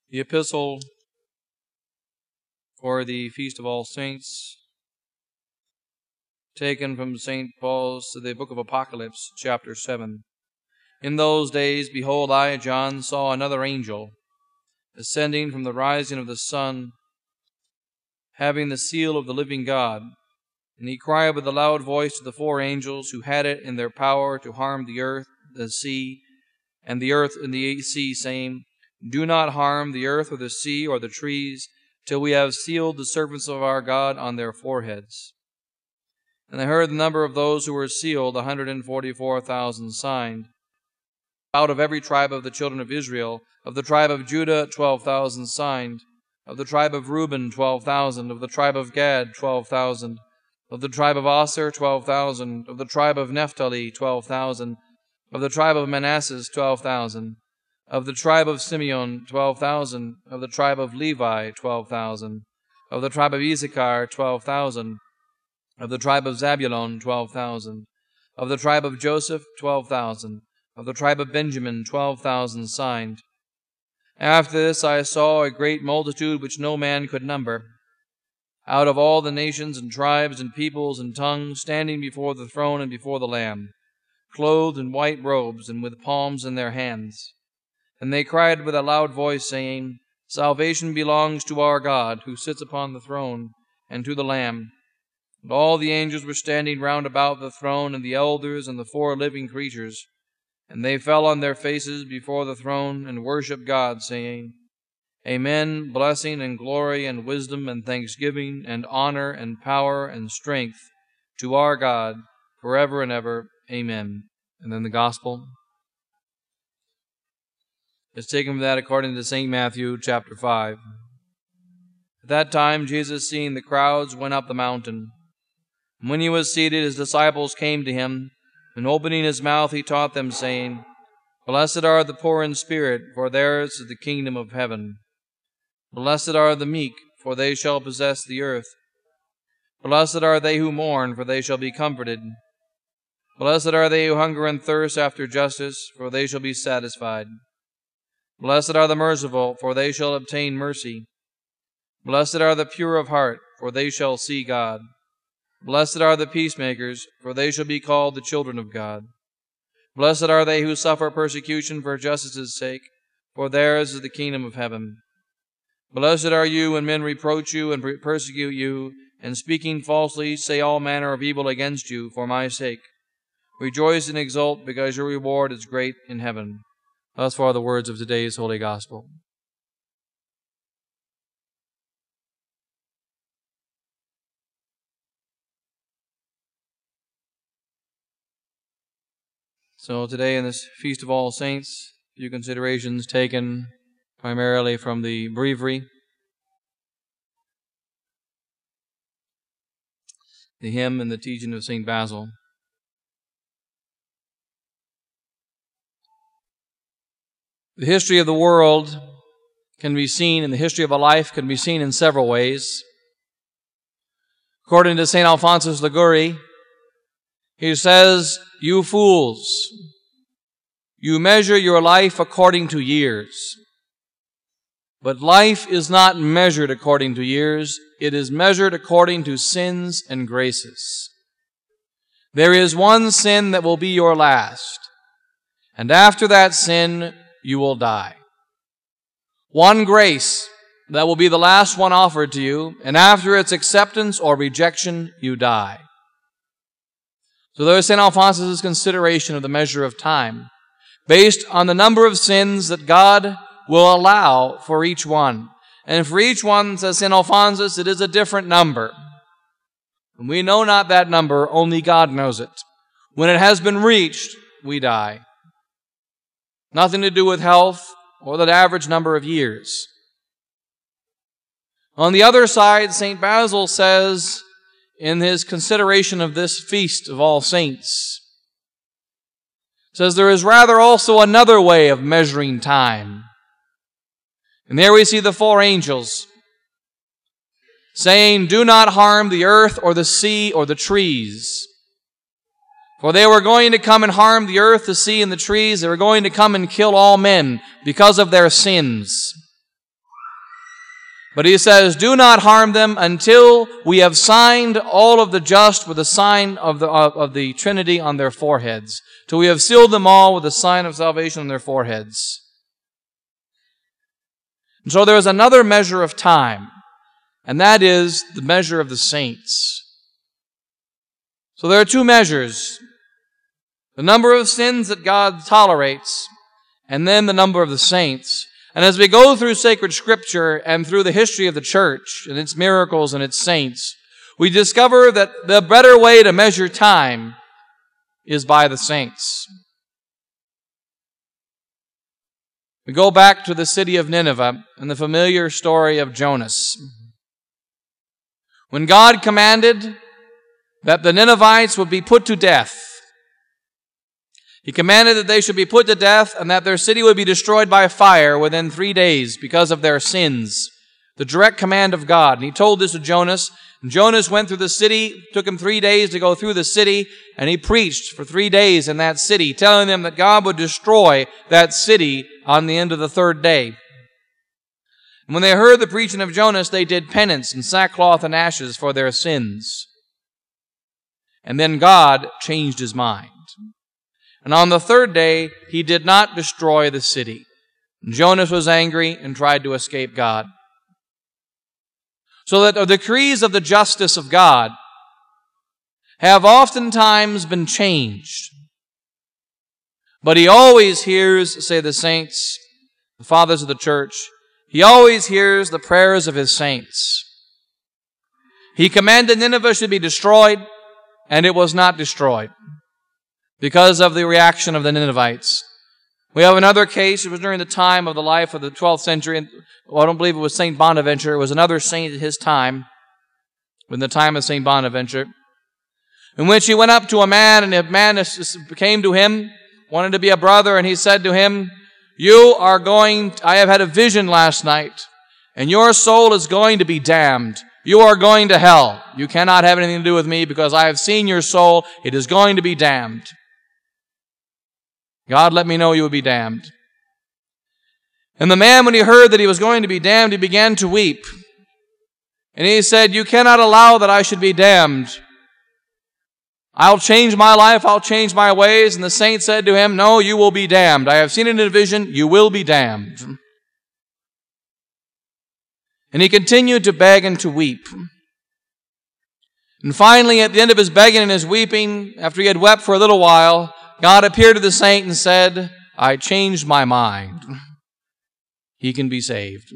The epistle for the Feast of All Saints, taken from St. Paul's to the book of Apocalypse, chapter 7. In those days, behold, I, John, saw another angel, ascending from the rising of the sun, having the seal of the living God. And he cried with a loud voice to the four angels who had it in their power to harm the earth, the sea, and the sea, saying, Do not harm the earth or the sea or the trees, till we have sealed the servants of our God on their foreheads. And I heard the number of those who were sealed, 144,000 signed. Out of every tribe of the children of Israel, of the tribe of Judah, 12,000 signed. Of the tribe of Reuben, 12,000. Of the tribe of Gad, 12,000. Of the tribe of Aser, 12,000. Of the tribe of Naphtali, 12,000. Of the tribe of Manasseh, 12,000. Of the tribe of Simeon, 12,000. Of the tribe of Levi, 12,000. Of the tribe of Issachar, 12,000. Of the tribe of Zabulon, 12,000. Of the tribe of Joseph, 12,000. Of the tribe of Benjamin, 12,000 signed. After this I saw a great multitude which no man could number, out of all the nations and tribes and peoples and tongues, standing before the throne and before the Lamb, clothed in white robes and with palms in their hands. And they cried with a loud voice, saying, Salvation belongs to our God, who sits upon the throne, and to the Lamb. And all the angels were standing round about the throne, and the elders and the four living creatures. And they fell on their faces before the throne, and worshipped God, saying, Amen, blessing and glory and wisdom and thanksgiving and honor and power and strength to our God, forever and ever. Amen. And then the Gospel. It's taken from that according to St. Matthew, chapter 5. At that time, Jesus, seeing the crowds, went up the mountain. And when he was seated, his disciples came to him, and opening his mouth, he taught them, saying, Blessed are the poor in spirit, for theirs is the kingdom of heaven. Blessed are the meek, for they shall possess the earth. Blessed are they who mourn, for they shall be comforted. Blessed are they who hunger and thirst after justice, for they shall be satisfied. Blessed are the merciful, for they shall obtain mercy. Blessed are the pure of heart, for they shall see God. Blessed are the peacemakers, for they shall be called the children of God. Blessed are they who suffer persecution for justice's sake, for theirs is the kingdom of heaven. Blessed are you when men reproach you and persecute you, and speaking falsely say all manner of evil against you for my sake. Rejoice and exult, because your reward is great in heaven. Thus far the words of today's Holy Gospel. So today in this Feast of All Saints, a few considerations taken primarily from the Breviary, the hymn and the teaching of St. Basil. The history of the world can be seen, and the history of a life can be seen in several ways. According to St. Alphonsus Liguori, he says, You fools, you measure your life according to years. But life is not measured according to years. It is measured according to sins and graces. There is one sin that will be your last, and after that sin, you will die. One grace that will be the last one offered to you, and after its acceptance or rejection, you die. So there is St. Alphonsus' consideration of the measure of time, based on the number of sins that God will allow for each one. And for each one, says St. Alphonsus, it is a different number. And we know not that number, only God knows it. When it has been reached, we die. Nothing to do with health or the average number of years. On the other side, St. Basil says, in his consideration of this Feast of All Saints, says there is rather also another way of measuring time. And there we see the four angels saying, Do not harm the earth or the sea or the trees. For they were going to come and harm the earth, the sea, and the trees. They were going to come and kill all men because of their sins. But he says, do not harm them until we have signed all of the just with the sign of the Trinity on their foreheads, till we have sealed them all with the sign of salvation on their foreheads. And so there is another measure of time, and that is the measure of the saints. So there are two measures: the number of sins that God tolerates, and then the number of the saints. And as we go through sacred Scripture and through the history of the church and its miracles and its saints, we discover that the better way to measure time is by the saints. We go back to the city of Nineveh and the familiar story of Jonas. When God commanded that the Ninevites would be put to death, He commanded that they should be put to death and that their city would be destroyed by fire within 3 days because of their sins. The direct command of God. And He told this to Jonas. And Jonas went through the city. It took him 3 days to go through the city. And he preached for 3 days in that city, telling them that God would destroy that city on the end of the 3rd day. And when they heard the preaching of Jonas, they did penance in sackcloth and ashes for their sins. And then God changed His mind. And on the 3rd day, He did not destroy the city. Jonas was angry and tried to escape God. So that the decrees of the justice of God have oftentimes been changed. But He always hears, say the saints, the fathers of the church, He always hears the prayers of His saints. He commanded Nineveh should be destroyed, and it was not destroyed because of the reaction of the Ninevites. We have another case. It was during the time of the life of the 12th century. Well, I don't believe it was St. Bonaventure. It was another saint at his time, in the time of St. Bonaventure, in which he went up to a man, and a man came to him, wanted to be a brother, and he said to him, I have had a vision last night, and your soul is going to be damned. You are going to hell. You cannot have anything to do with me because I have seen your soul. It is going to be damned. God let me know you would be damned. And the man, when he heard that he was going to be damned, he began to weep. And he said, you cannot allow that I should be damned. I'll change my life, I'll change my ways. And the saint said to him, no, you will be damned. I have seen it in a vision, you will be damned. And he continued to beg and to weep. And finally, at the end of his begging and his weeping, after he had wept for a little while, God appeared to the saint and said, I changed my mind. He can be saved.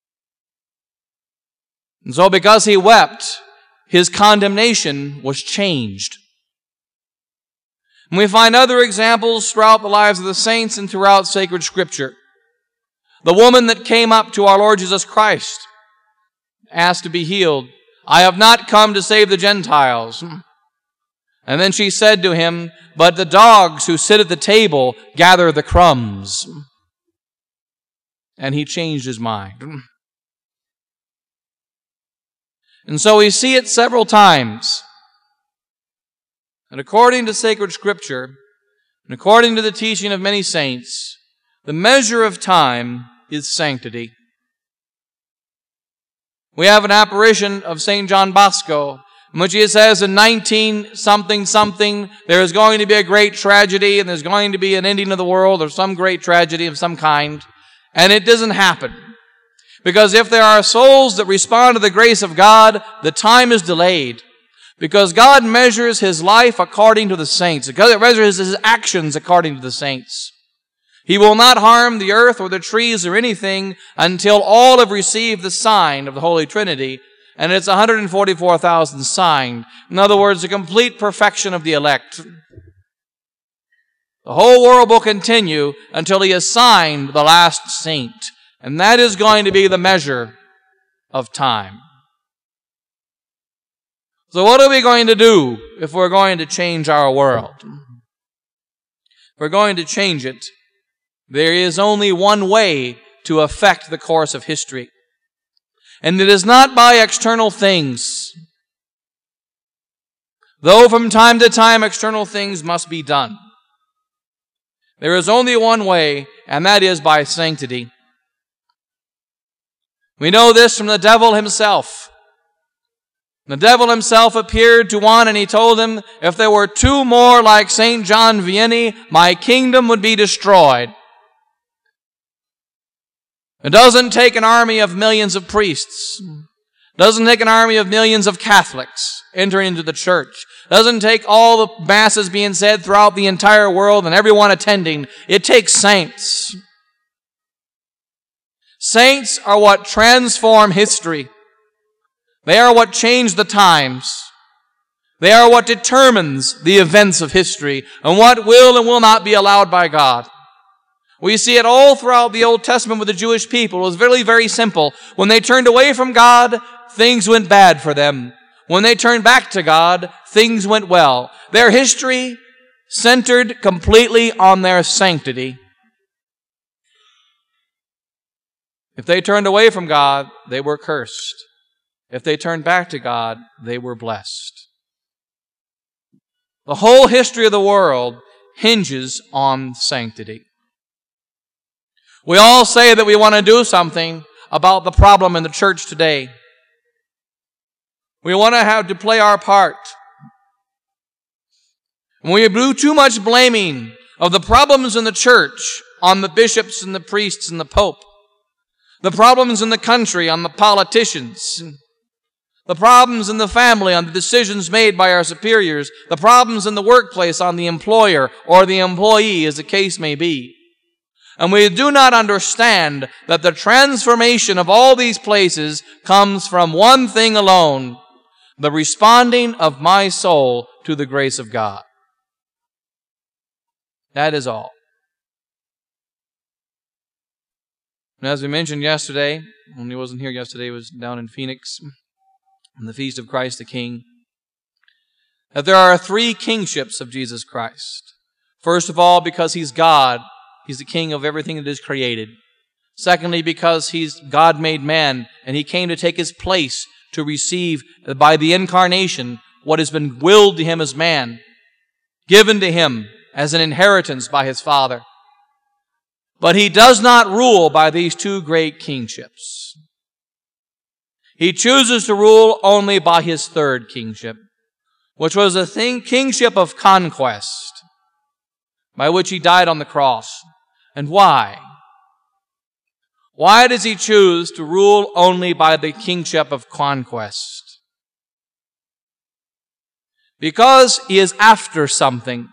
And so because he wept, his condemnation was changed. And we find other examples throughout the lives of the saints and throughout sacred Scripture. The woman that came up to our Lord Jesus Christ, asked to be healed, I have not come to save the Gentiles. And then she said to him, but the dogs who sit at the table gather the crumbs. And he changed his mind. And so we see it several times. And according to sacred Scripture, and according to the teaching of many saints, the measure of time is sanctity. We have an apparition of St. John Bosco, in which he says in 19-something, there is going to be a great tragedy, and there's going to be an ending of the world, or some great tragedy of some kind. And it doesn't happen. Because if there are souls that respond to the grace of God, the time is delayed. Because God measures His life according to the saints. Because it measures His actions according to the saints. He will not harm the earth or the trees or anything until all have received the sign of the Holy Trinity. And it's 144,000 signed. In other words, the complete perfection of the elect. The whole world will continue until He has signed the last saint. And that is going to be the measure of time. So what are we going to do if we're going to change our world? If we're going to change it, there is only one way to affect the course of history. And it is not by external things. Though from time to time external things must be done. There is only one way, and that is by sanctity. We know this from the devil himself. The devil himself appeared to one and he told him, if there were two more like St. John Vianney, my kingdom would be destroyed. It doesn't take an army of millions of priests. It doesn't take an army of millions of Catholics entering into the church. It doesn't take all the masses being said throughout the entire world and everyone attending. It takes saints. Saints are what transform history. They are what change the times. They are what determines the events of history and what will and will not be allowed by God. We see it all throughout the Old Testament with the Jewish people. It was very, very simple. When they turned away from God, things went bad for them. When they turned back to God, things went well. Their history centered completely on their sanctity. If they turned away from God, they were cursed. If they turned back to God, they were blessed. The whole history of the world hinges on sanctity. We all say that we want to do something about the problem in the church today. We want to have to play our part. And we do too much blaming of the problems in the church on the bishops and the priests and the Pope. The problems in the country on the politicians. The problems in the family on the decisions made by our superiors. The problems in the workplace on the employer or the employee, as the case may be. And we do not understand that the transformation of all these places comes from one thing alone, the responding of my soul to the grace of God. That is all. And as we mentioned yesterday, when he wasn't here yesterday, he was down in Phoenix, on the Feast of Christ the King, that there are three kingships of Jesus Christ. First of all, because He's God, He's the King of everything that is created. Secondly, because He's God made man, and He came to take His place to receive by the incarnation what has been willed to Him as man, given to Him as an inheritance by His Father. But He does not rule by these two great kingships. He chooses to rule only by His third kingship, which was the kingship of conquest, by which He died on the cross. And why? Why does He choose to rule only by the kingship of conquest? Because He is after something.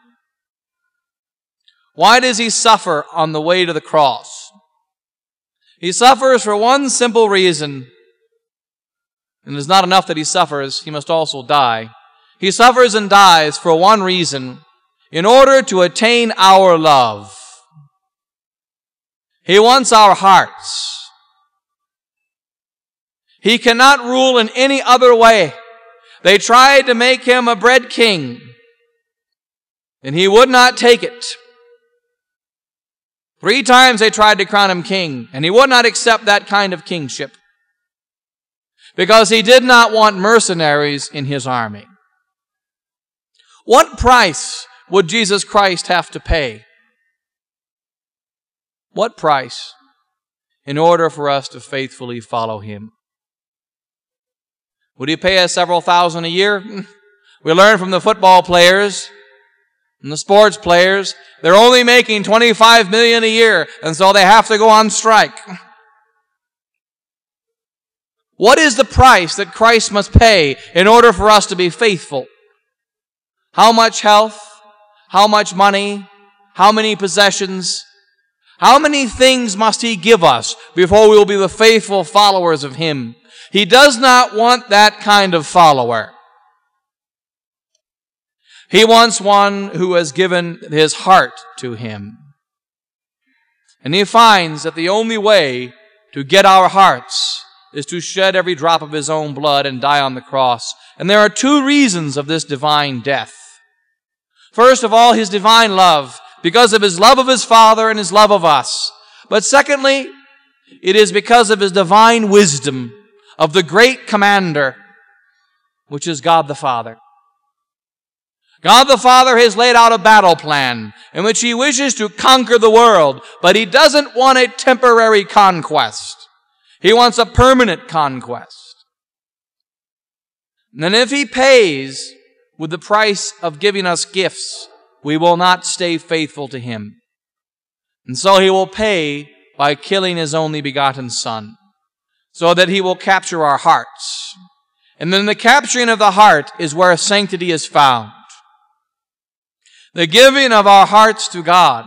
Why does He suffer on the way to the cross? He suffers for one simple reason. And it's not enough that He suffers, He must also die. He suffers and dies for one reason, in order to attain our love. He wants our hearts. He cannot rule in any other way. They tried to make Him a bread king, and He would not take it. 3 times they tried to crown Him king, and He would not accept that kind of kingship, because He did not want mercenaries in His army. What price would Jesus Christ have to pay? What price in order for us to faithfully follow Him? Would He pay us several thousand a year? We learn from the football players and the sports players, they're only making $25 million a year, and so they have to go on strike. What is the price that Christ must pay in order for us to be faithful? How much health? How much money? How many possessions? How many things must He give us before we will be the faithful followers of Him? He does not want that kind of follower. He wants one who has given his heart to Him. And He finds that the only way to get our hearts is to shed every drop of His own blood and die on the cross. And there are 2 reasons of this divine death. First of all, His divine love, because of His love of His Father and His love of us. But secondly, it is because of His divine wisdom of the great commander, which is God the Father. God the Father has laid out a battle plan in which He wishes to conquer the world, but He doesn't want a temporary conquest. He wants a permanent conquest. And if He pays with the price of giving us gifts, we will not stay faithful to Him. And so He will pay by killing His only begotten Son, so that He will capture our hearts. And then the capturing of the heart is where sanctity is found. The giving of our hearts to God,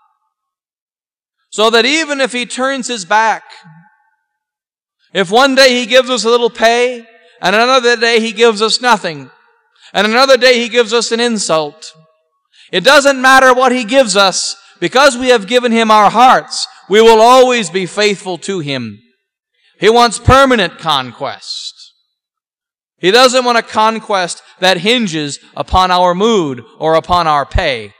so that even if He turns His back, if one day He gives us a little pay, and another day He gives us nothing, and another day He gives us an insult, it doesn't matter what He gives us, because we have given Him our hearts, we will always be faithful to Him. He wants permanent conquest. He doesn't want a conquest that hinges upon our mood or upon our pay.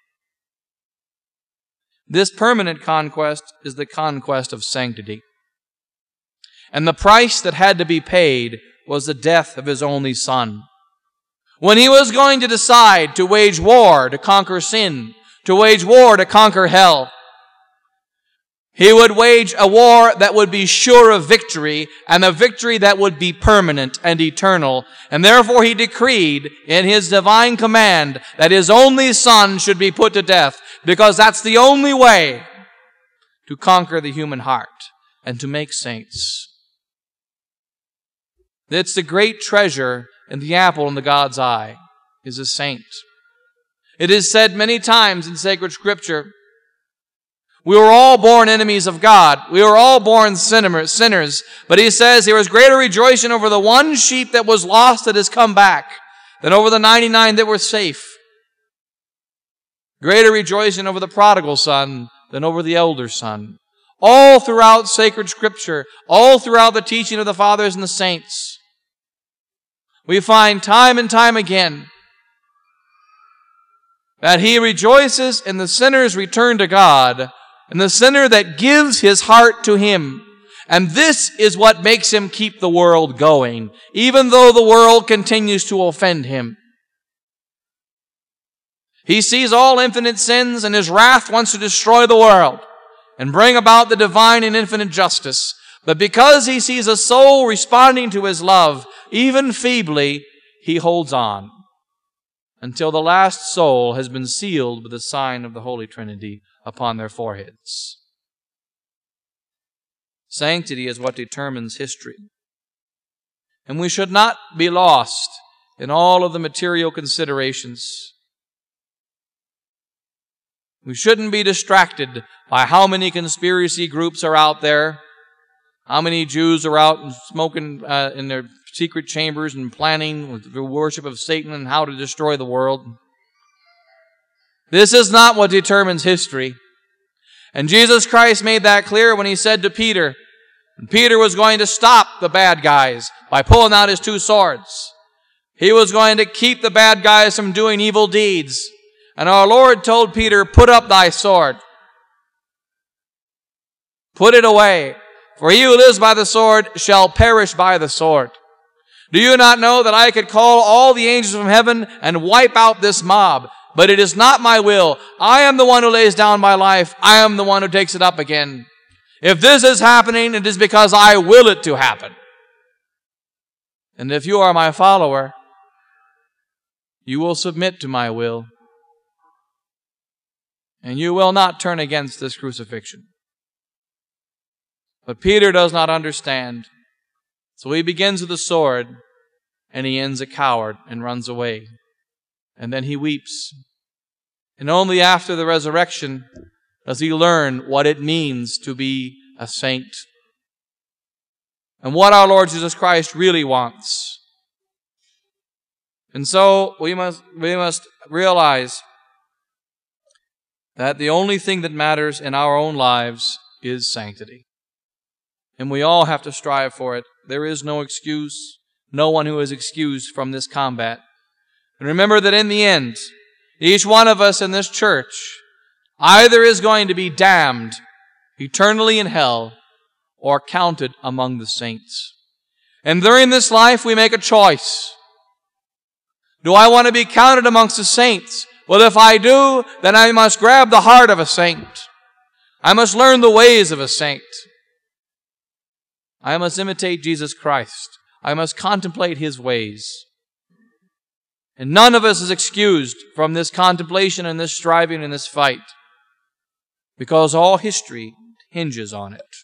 This permanent conquest is the conquest of sanctity. And the price that had to be paid was the death of His only Son. When He was going to decide to wage war to conquer sin, to wage war to conquer hell, He would wage a war that would be sure of victory, and a victory that would be permanent and eternal. And therefore He decreed in His divine command that His only Son should be put to death, because that's the only way to conquer the human heart and to make saints. It's the great treasure and the apple in the God's eye is a saint. It is said many times in sacred Scripture, we were all born enemies of God. We were all born sinners. But He says there was greater rejoicing over the one sheep that was lost that has come back than over the 99 that were safe. Greater rejoicing over the prodigal son than over the elder son. All throughout sacred Scripture, all throughout the teaching of the fathers and the saints, we find time and time again that He rejoices in the sinner's return to God, and the sinner that gives his heart to Him. And this is what makes Him keep the world going, even though the world continues to offend Him. He sees all infinite sins, and His wrath wants to destroy the world and bring about the divine and infinite justice. But because He sees a soul responding to His love, even feebly, He holds on until the last soul has been sealed with the sign of the Holy Trinity upon their foreheads. Sanctity is what determines history. And we should not be lost in all of the material considerations. We shouldn't be distracted by how many conspiracy groups are out there, how many Jews are out and smoking in their secret chambers and planning with the worship of Satan and how to destroy the world. This is not what determines history. And Jesus Christ made that clear when He said to Peter, and Peter was going to stop the bad guys by pulling out his 2 swords. He was going to keep the bad guys from doing evil deeds. And our Lord told Peter, put up thy sword. Put it away. For he who lives by the sword shall perish by the sword. Do you not know that I could call all the angels from heaven and wipe out this mob? But it is not my will. I am the one who lays down my life. I am the one who takes it up again. If this is happening, it is because I will it to happen. And if you are my follower, you will submit to my will. And you will not turn against this crucifixion. But Peter does not understand. So he begins with a sword, and he ends a coward and runs away. And then he weeps. And only after the resurrection does he learn what it means to be a saint and what our Lord Jesus Christ really wants. And so we must realize that the only thing that matters in our own lives is sanctity. And we all have to strive for it. There is no excuse, no one who is excused from this combat. And remember that in the end, each one of us in this church either is going to be damned eternally in hell or counted among the saints. And during this life, we make a choice. Do I want to be counted amongst the saints? Well, if I do, then I must grab the heart of a saint. I must learn the ways of a saint. I must imitate Jesus Christ. I must contemplate His ways. And none of us is excused from this contemplation and this striving and this fight, because all history hinges on it.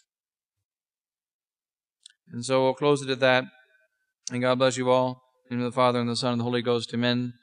And so we'll close it at that. And God bless you all. In the name of the Father, and the Son, and the Holy Ghost. Amen.